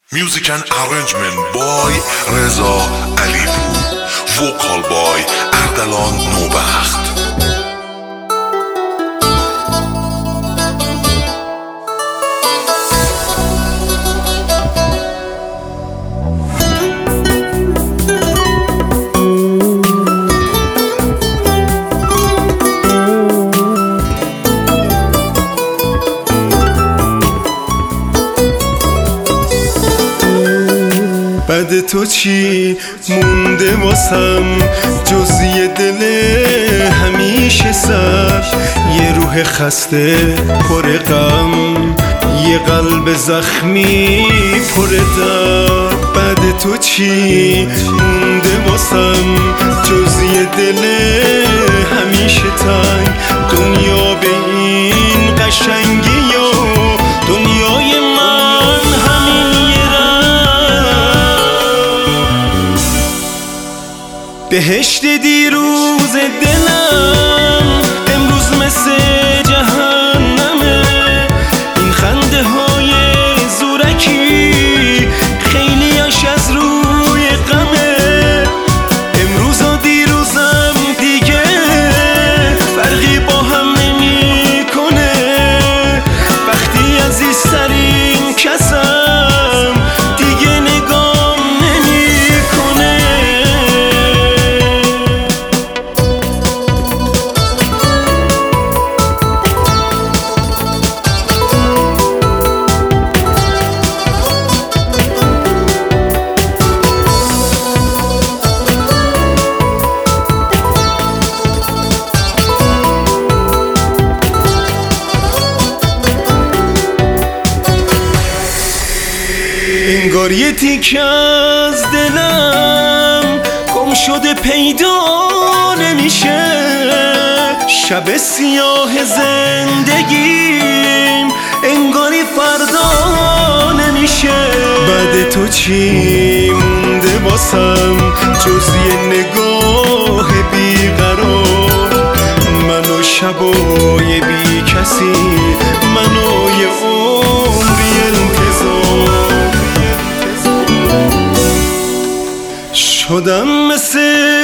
Music and arrangement by Reza Alipur. Vocal by Ardalan Nobacht. بعد تو چی مونده واسم جز یه دل همیشه سر، یه روح خسته پر غم، یه قلب زخمی پر درد. بعد تو چی مونده واسم جز یه دل همیشه تنگ، دنیا به این قشنگی و دنیای من همین یه بهشت دیروز دلم امروز مثل جهنمه. این خنده های زورکی خیلیاش از روی غمه. امروز و دیروزم دیگه فرقی با هم نمی کنه. وقتی عزیزترین کسم دیگه نگام نمی کنه. انگار یه تیکه از دلم گم شده پیدا نمیشه. شب سیاه زندگیم انگاری فردا نمیشه. بعد تو چی مونده واسم جز یه نگاه بیقرار؟ منو شبای بی کسی، منو یه عمری انتظار. شدم مثل